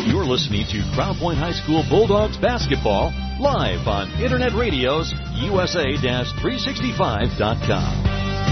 You're listening to Crown Point High School Bulldogs basketball live on Internet Radio's USA-365.com.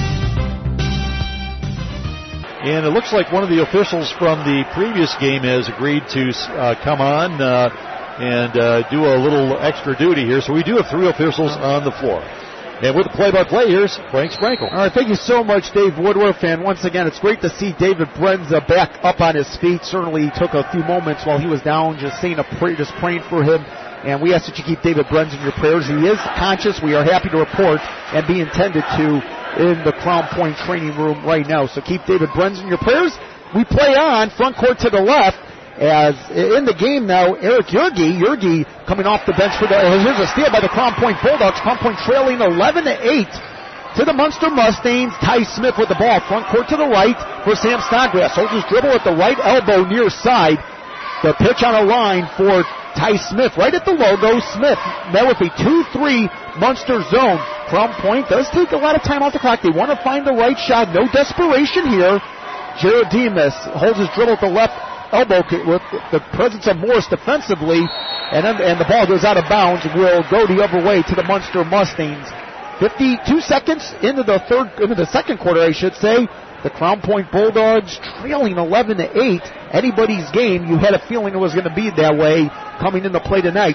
And it looks like one of the officials from the previous game has agreed to come on and do a little extra duty here. So we do have three officials on the floor. And with the play-by-play, here's Frank Sprankle. All right, thank you so much, Dave Woodworth. And once again, it's great to see David Brenza back up on his feet. Certainly, he took a few moments while he was down, just saying a prayer, just praying for him. And we ask that you keep David Brenza in your prayers. He is conscious. We are happy to report and be intended to in the Crown Point training room right now. So keep David Brenza in your prayers. We play on front court to the left. As in the game now, Eric Yergi coming off the bench here's a steal by the Crown Point Bulldogs. Crown Point trailing 11-8 to the Munster Mustangs. Ty Smith with the ball, front court to the right for Sam Snodgrass. Holds his dribble at the right elbow near side. The pitch on a line for Ty Smith right at the logo. Smith met with a 2-3 Munster zone. Crown Point does take a lot of time off the clock. They want to find the right shot. No desperation here. Jared Demas holds his dribble at the left elbow with the presence of Morris defensively, and the ball goes out of bounds. Will go the other way to the Munster Mustangs. 52 seconds into the second quarter, I should say. The Crown Point Bulldogs trailing 11-8. Anybody's game. You had a feeling it was going to be that way coming into play tonight.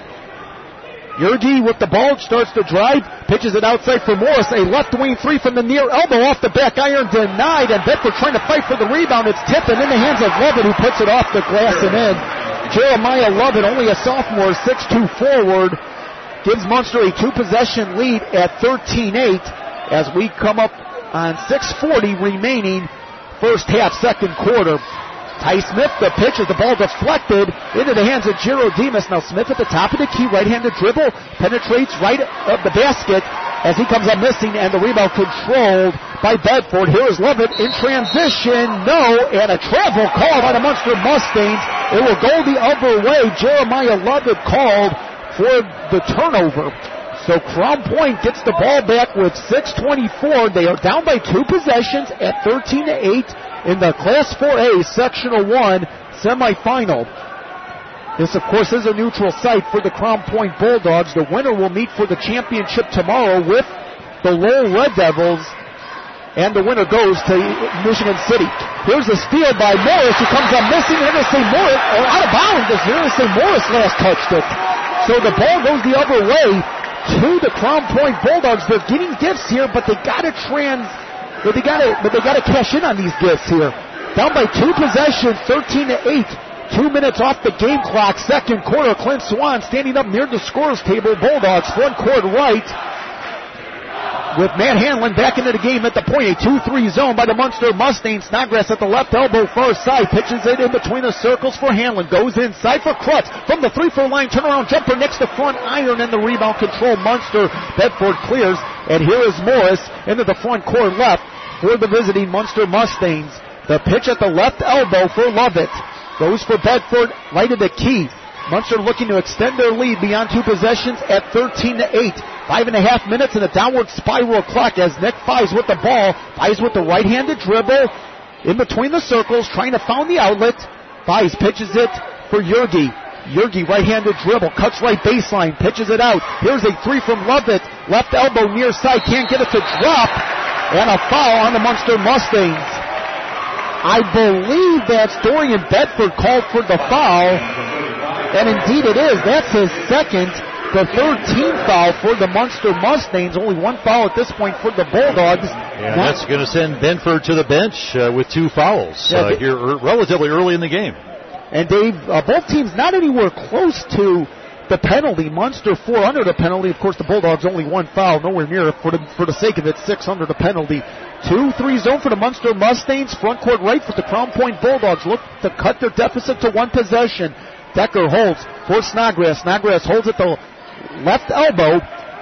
Yergi with the ball, starts to drive, pitches it outside for Morris. A left wing three from the near elbow off the back iron, denied, and Bedford trying to fight for the rebound. It's tipped and in the hands of Lovett, who puts it off the glass and in. Jeremiah Lovett, only a sophomore, 6'2" forward, gives Munster a two-possession lead at 13-8 as we come up on 6:40 remaining first half, second quarter. Ty Smith, the pitch as the ball deflected into the hands of Jero Demas. Now Smith at the top of the key, right-handed dribble, penetrates right of the basket as he comes up missing, and the rebound controlled by Bedford. Here is Lovett in transition, no, and a travel call by the Munster Mustangs. It will go the other way. Jeremiah Lovett called for the turnover. So Crown Point gets the ball back with 6:24. They are down by two possessions at 13-8. In the Class 4A Sectional 1 semifinal. This, of course, is a neutral site for the Crown Point Bulldogs. The winner will meet for the championship tomorrow with the Lowell Red Devils, and the winner goes to Michigan City. Here's a steal by Morris, who comes up missing. They're going to say Morris, or out of bounds, as they're going to say Morris last touched it. So the ball goes the other way to the Crown Point Bulldogs. They're getting gifts here, but they got to But they got to cash in on these gifts here. Down by two possessions, 13-8. 2 minutes off the game clock. Second quarter. Clint Swan standing up near the scorer's table. Bulldogs front court right, with Matt Hanlon back into the game at the point. A 2-3 zone by the Munster Mustangs. Snodgrass at the left elbow, far side. Pitches it in between the circles for Hanlon. Goes inside for Krutz. From the 3-4 line, turnaround jumper next to front iron, and the rebound control. Munster. Bedford clears. And here is Morris into the front court left for the visiting Munster Mustangs. The pitch at the left elbow for Lovett. Goes for Bedford, right of the key. Munster looking to extend their lead beyond two possessions at 13-8. 5.5 minutes and a downward spiral clock as Nick Fies with the ball. Fies with the right-handed dribble in between the circles, trying to find the outlet. Fies pitches it for Yergi. Yergi, right-handed dribble, cuts right baseline, pitches it out. Here's a three from Lovett. Left elbow near side, can't get it to drop. And a foul on the Munster Mustangs. I believe that's Dorian Bedford called for the foul. And indeed it is. That's his second, the 13th foul for the Munster Mustangs. Only one foul at this point for the Bulldogs. And that's going to send Benford to the bench with two fouls here relatively early in the game. And Dave, both teams not anywhere close to the penalty. Munster 4 under the penalty. Of course, the Bulldogs only one foul, nowhere near. For the sake of it, 6 under the penalty. 2-3 zone for the Munster Mustangs. Front court right for the Crown Point Bulldogs. Look to cut their deficit to one possession. Decker holds for Snodgrass. Snodgrass holds at the left elbow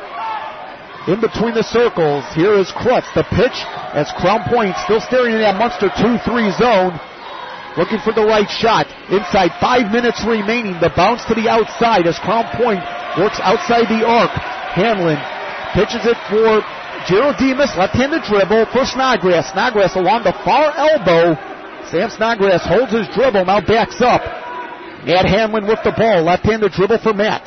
in between the circles. Here is Krutz. The pitch as Crown Point still staring in that Munster 2-3 zone. Looking for the right shot. Inside 5 minutes remaining. The bounce to the outside as Crown Point works outside the arc. Hanlon pitches it for Gerald Demas. Left-handed dribble for Snodgrass. Snodgrass along the far elbow. Sam Snodgrass holds his dribble. Now backs up. Matt Hanlon with the ball. Left-handed dribble for Matt.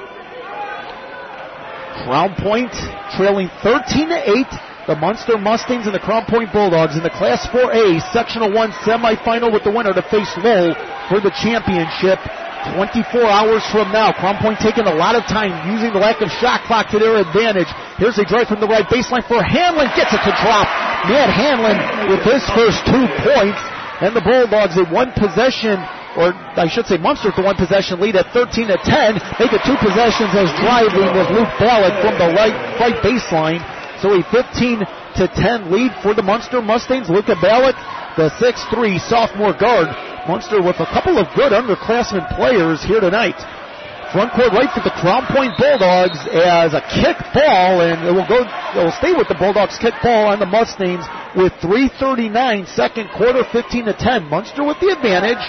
Crown Point trailing 13-8. The Munster Mustangs and the Crown Point Bulldogs in the Class 4A Sectional 1 semifinal with the winner to face Lowell for the championship 24 hours from now. Crown Point taking a lot of time using the lack of shot clock to their advantage. Here's a drive from the right baseline for Hanlon. Gets it to drop. Matt Hanlon with his first 2 points. And the Bulldogs a one possession, or I should say Munster with the one possession lead at 13-10. Make it 2 possessions as driving was Luke Ballack from the right baseline. So a 15-10 lead for the Munster Mustangs. Luka Ballack, the 6'3" sophomore guard. Munster with a couple of good underclassmen players here tonight. Front court right for the Crown Point Bulldogs as a kick ball, and it will stay with the Bulldogs kick ball on the Mustangs with 3:39 second quarter, 15-10. Munster with the advantage.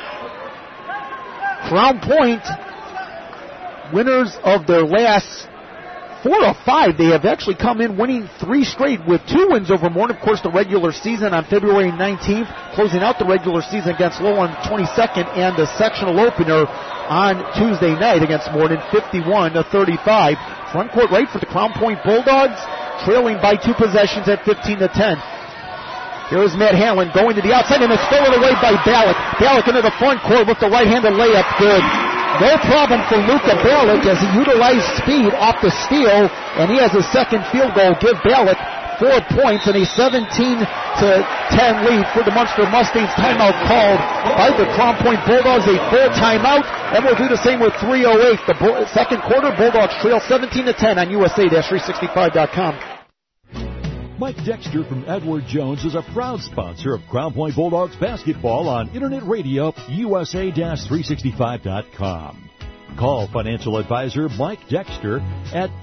Crown Point, winners of their last 4 of 5. They have actually come in winning 3 straight with 2 wins over Morton. Of course, the regular season on February 19th, closing out the regular season against Lowell on 22nd, and the sectional opener on Tuesday night against Morton, 51-35. Front court right for the Crown Point Bulldogs, trailing by 2 possessions at 15-10. Here is Matt Hanlon going to the outside, and it's stolen away by Ballack. Ballack into the front court with the right-handed layup. Good. No problem for Luka Ballack as he utilized speed off the steal, and he has his second field goal. Give Ballack 4 points and a 17-10 lead for the Munster Mustangs. Timeout called by the Crown Point Bulldogs, a full timeout, and we'll do the same with 3:08. The second quarter, Bulldogs trail 17-10 on USA-365.com. Mike Dexter from Edward Jones is a proud sponsor of Crown Point Bulldogs basketball on Internet Radio, USA-365.com. Call financial advisor Mike Dexter at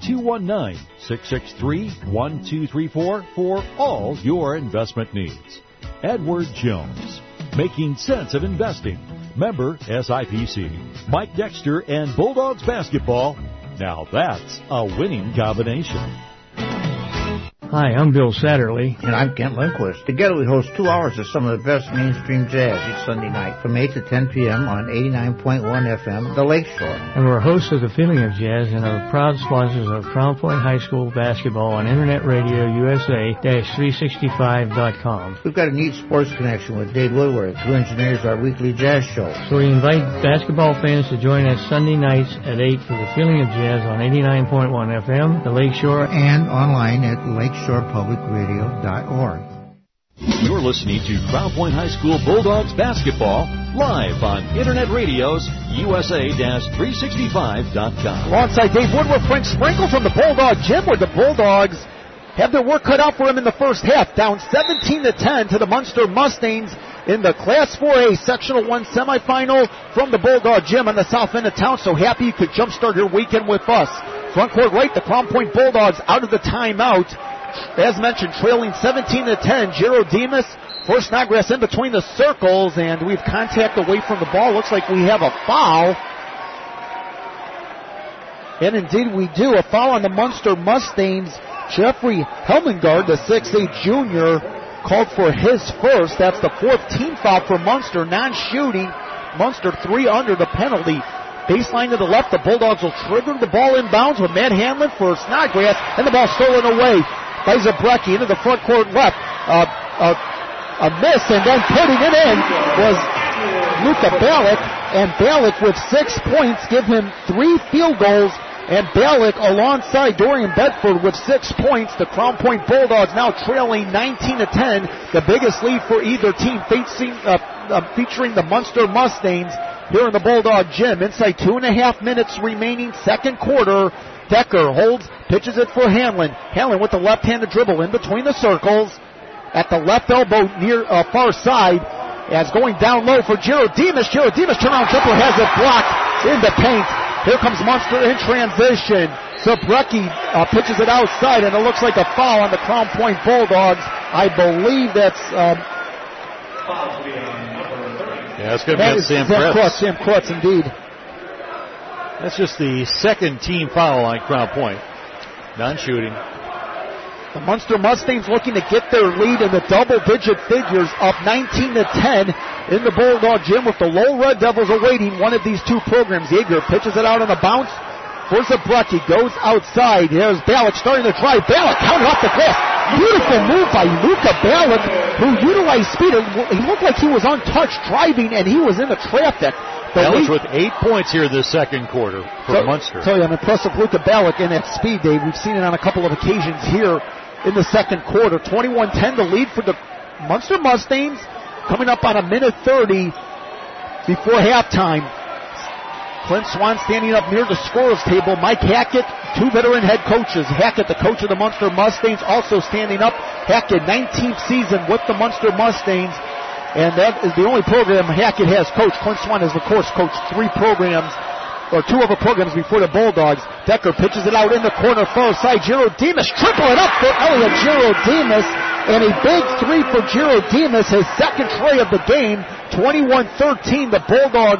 219-663-1234 for all your investment needs. Edward Jones, making sense of investing. Member SIPC. Mike Dexter and Bulldogs basketball. Now that's a winning combination. Hi, I'm Bill Satterley. And I'm Kent Lindquist. Together we host 2 hours of some of the best mainstream jazz each Sunday night from 8 to 10 p.m. on 89.1 FM, The Lakeshore. And we're hosts of The Feeling of Jazz and are proud sponsors of Crown Point High School basketball on Internet Radio, USA-365.com. We've got a neat sports connection with Dave Woodward, who engineers our weekly jazz show. So we invite basketball fans to join us Sunday nights at 8 for The Feeling of Jazz on 89.1 FM, The Lakeshore, and online at lakeshorepublicradio.org. You're listening to Crown Point High School Bulldogs basketball live on Internet Radio's USA-365.com. Alongside Dave Woodward, Frank Sprinkle from the Bulldog Gym, where the Bulldogs have their work cut out for them in the first half, down 17-10 to the Munster Mustangs in the Class 4A Sectional 1 semifinal from the Bulldog Gym on the south end of town. So happy you could jumpstart your weekend with us. Front court right, the Crown Point Bulldogs out of the timeout. As mentioned, trailing 17-10. Jero Demas, first Snodgrass in between the circles, and we've contact away from the ball. Looks like we have a foul. And indeed we do. A foul on the Munster Mustangs. Jeffrey Helmengard, the 6'8 junior, called for his first. That's the 4th team foul for Munster. Non-shooting. Munster 3 under the penalty. Baseline to the left. The Bulldogs will trigger the ball inbounds with Matt Hanlon for Snodgrass, and the ball stolen away by Zabrecki into the front court left. A miss, and then putting it in was Luka Ballack, and Ballack with 6 points give him 3 field goals, and Ballack alongside Dorian Bedford with 6 points. The Crown Point Bulldogs now trailing 19-10, the biggest lead for either team, featuring the Munster Mustangs here in the Bulldog Gym. Inside 2.5 minutes remaining, second quarter. Decker holds, pitches it for Hanlon. Hanlon with the left-handed dribble in between the circles at the left elbow near far side, as going down low for Jero Demas. Jero Demas turnaround jumper has it blocked in the paint. Here comes Munster in transition. Zabrecki pitches it outside, and it looks like a foul on the Crown Point Bulldogs. I believe that's it's going to be on Sam Krutz. Sam Krutz, indeed. That's just the second team foul on Crown Point. Non-shooting. The Munster Mustangs looking to get their lead in the double-digit figures, up 19-10 in the Bulldog Gym, with the Lowell Red Devils awaiting one of these two programs. Yeager pitches it out on the bounce for Zabrecki, goes outside. Here's Ballack starting to drive. Ballack counted off the glass. Beautiful move by Luka Ballack, who utilized speed. He looked like he was untouched driving, and he was in the traffic. Ballack with 8 points here this second quarter for Munster. Tell you, an impressive Luka Ballack in that speed, Dave. We've seen it on a couple of occasions here in the second quarter. 21-10 the lead for the Munster Mustangs, coming up on a minute 30 before halftime. Clint Swan standing up near the scorer's table. Mike Hackett, two veteran head coaches. Hackett, the coach of the Munster Mustangs, also standing up. Hackett, 19th season with the Munster Mustangs. And that is the only program Hackett has coached. Clint Swan has, of course, coached two other programs before the Bulldogs. Decker pitches it out in the corner, far side. Jiro Demas, triple it up for Elliot Jiro Demas. And a big three for Jiro Demas, his second tray of the game. 21-13, the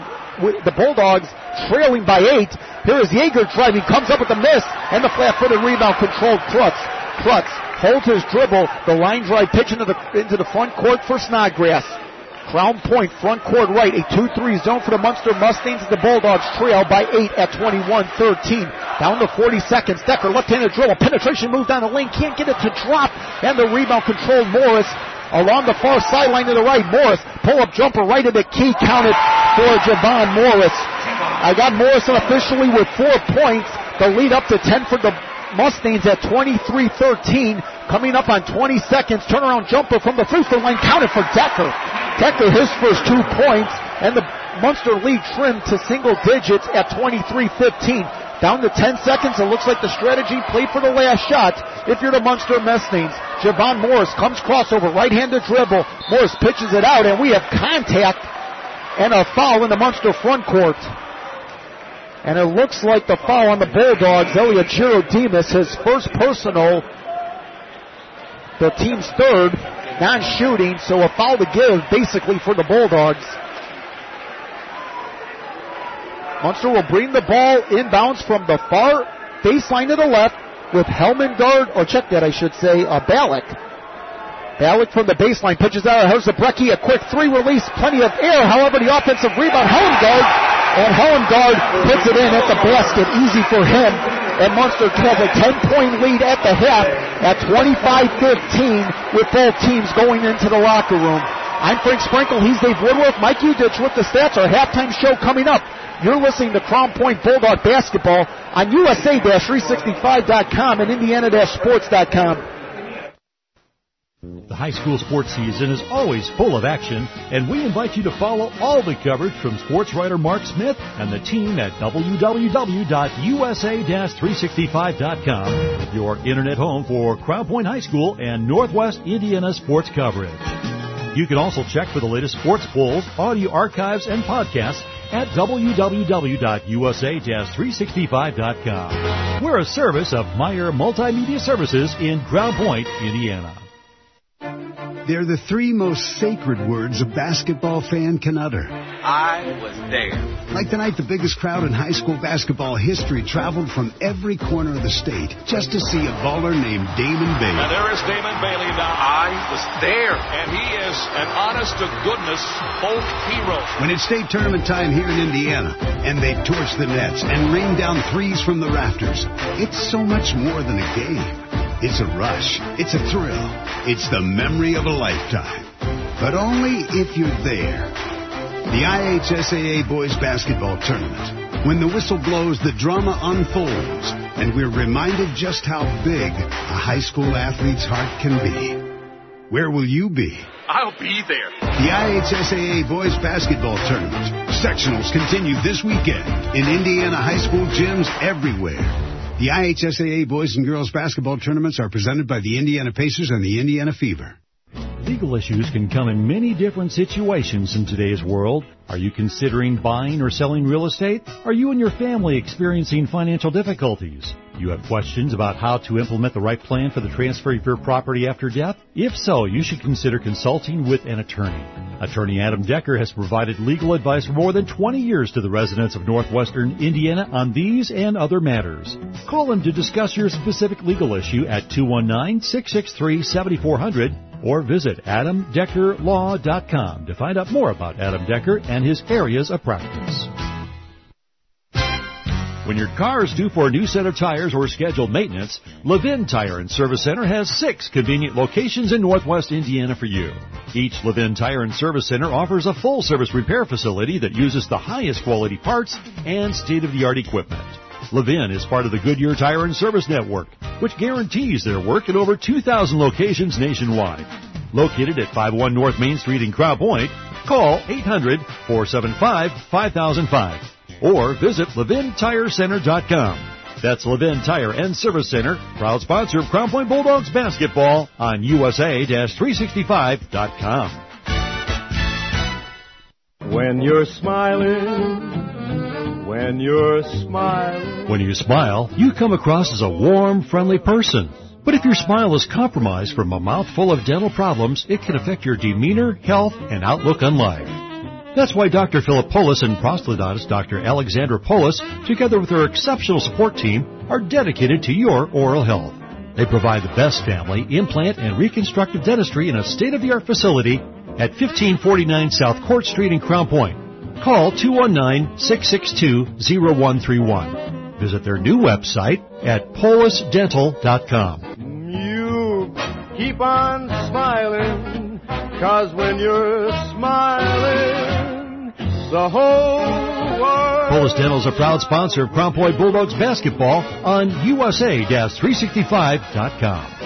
Bulldogs trailing by 8. Here is Yeager driving, comes up with a miss, and the flat-footed rebound controlled Krutz. Krutz holds his dribble. The line drive pitch into the front court for Snodgrass. Crown Point, front court right, a 2-3 zone for the Munster Mustangs. The Bulldogs trail by 8 at 21-13. Down to 40 seconds. Decker, left-handed dribble, penetration move down the lane, can't get it to drop, and the rebound controlled Morris. Along the far sideline to the right, Morris, pull-up jumper right at the key, counted for Javon Morris. I got Morrison officially with 4 points. The lead up to 10 for the Mustangs at 23-13. Coming up on 20 seconds, turnaround jumper from the free throw line, counted for Decker. Decker, his first 2 points, and the Munster lead trimmed to single digits at 23-15. Down to 10 seconds, it looks like the strategy played for the last shot if you're the Munster Mustangs. Javon Morris comes crossover, right-handed dribble. Morris pitches it out, and we have contact and a foul in the Munster front court. And it looks like the foul on the Bulldogs. Elliot Jiro Demas, his first personal, the team's third, non-shooting, so a foul to give basically for the Bulldogs. Munster will bring the ball inbounds from the far baseline to the left with Ballack. Ballack from the baseline pitches out. Here's Zabrecki, a quick three release, plenty of air. However, the offensive rebound, Helmgard puts it in at the basket, easy for him. And Munster has a 10-point lead at the half at 25-15 with both teams going into the locker room. I'm Frank Sprinkle, he's Dave Woodworth. Mike Udich with the stats. Our halftime show coming up. You're listening to Crown Point Bulldog Basketball on USA-365.com and Indiana-sports.com. The high school sports season is always full of action, and we invite you to follow all the coverage from sports writer Mark Smith and the team at www.usa-365.com, your internet home for Crown Point High School and Northwest Indiana sports coverage. You can also check for the latest sports polls, audio archives, and podcasts at www.usa-365.com. We're a service of Meyer Multimedia Services in Crown Point, Indiana. They're the 3 most sacred words a basketball fan can utter. I was there. Like the night the biggest crowd in high school basketball history traveled from every corner of the state just to see a baller named Damon Bailey. And there is Damon Bailey now. I was there. And he is an honest-to-goodness folk hero. When it's state tournament time here in Indiana, and they torch the nets and rain down threes from the rafters, it's so much more than a game. It's a rush. It's a thrill. It's the memory of a lifetime. But only if you're there. The IHSAA Boys Basketball Tournament. When the whistle blows, the drama unfolds, and we're reminded just how big a high school athlete's heart can be. Where will you be? I'll be there. The IHSAA Boys Basketball Tournament. Sectionals continue this weekend in Indiana high school gyms everywhere. The IHSAA Boys and Girls Basketball Tournaments are presented by the Indiana Pacers and the Indiana Fever. Legal issues can come in many different situations in today's world. Are you considering buying or selling real estate? Are you and your family experiencing financial difficulties? You have questions about how to implement the right plan for the transfer of your property after death? If so, you should consider consulting with an attorney. Attorney Adam Decker has provided legal advice for more than 20 years to the residents of northwestern Indiana on these and other matters. Call him to discuss your specific legal issue at 219-663-7400 or visit adamdeckerlaw.com to find out more about Adam Decker and his areas of practice. When your car is due for a new set of tires or scheduled maintenance, Levin Tire and Service Center has 6 convenient locations in northwest Indiana for you. Each Levin Tire and Service Center offers a full-service repair facility that uses the highest quality parts and state-of-the-art equipment. Levin is part of the Goodyear Tire and Service Network, which guarantees their work at over 2,000 locations nationwide. Located at 501 North Main Street in Crown Point, call 800-475-5005 or visit LevinTireCenter.com. That's Levin Tire and Service Center, proud sponsor of Crown Point Bulldogs basketball on USA-365.com. When you're smiling, when you're smiling. When you smile, you come across as a warm, friendly person. But if your smile is compromised from a mouth full of dental problems, it can affect your demeanor, health, and outlook on life. That's why Dr. Philip Polis and prosthodontist Dr. Alexandra Polis, together with their exceptional support team, are dedicated to your oral health. They provide the best family, implant, and reconstructive dentistry in a state-of-the-art facility at 1549 South Court Street in Crown Point. Call 219-662-0131. Visit their new website at polisdental.com. You keep on smiling, 'cause when you're smiling, the whole world... Polis Dental is a proud sponsor of Crown Point Bulldogs basketball on USA-365.com.